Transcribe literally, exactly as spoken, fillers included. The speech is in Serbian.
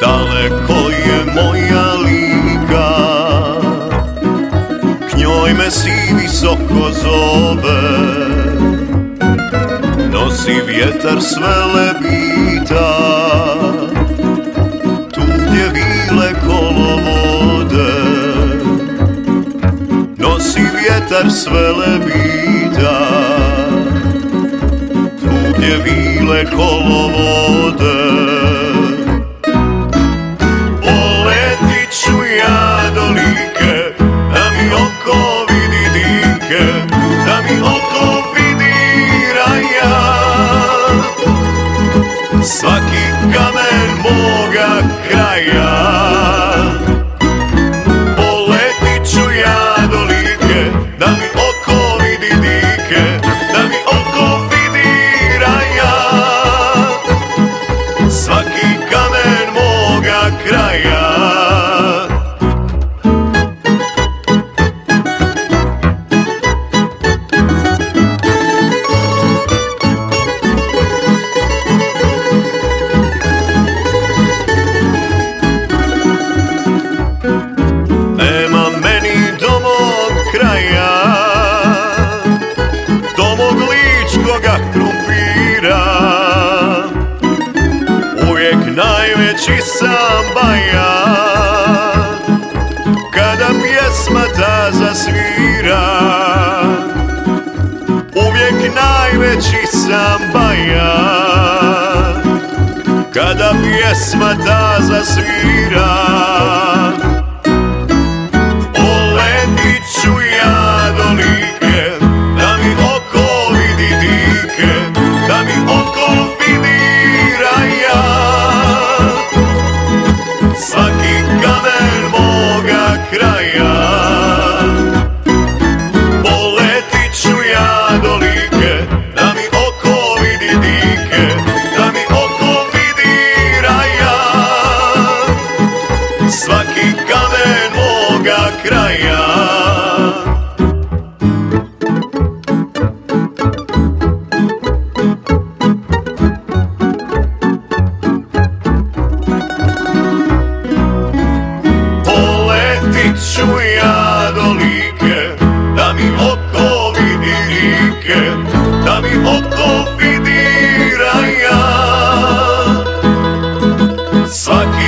Daleko je moja lika, k njoj me si visoko zove. Nosi vjetar sve lebita, tu gdje vile kolovode. Nosi vjetar sve lebita, tu gdje vile kolovode. Svaki kamen moga kraja, poletit ću ja do Like, da mi oko vidi dike, da mi oko vidi raja. Svaki kamen moga kraja. Do mog ličkoga krumpira uvijek najveći sam bajan, kada pjesma ta zasvira. Uvijek najveći sam bajan, kada pjesma ta zasvira. Poletit ću ja do Like, da mi oko vidi dike, da mi oko vidi raja. Svaki kamen moga kraja. Poletit ću ja do Like, da mi oko vidi dike, da mi oko vidi raja. Svaki kamen moga kraja. Ću ja do Like, da mi oko vidi dike, da mi oko vidi raja. Svaki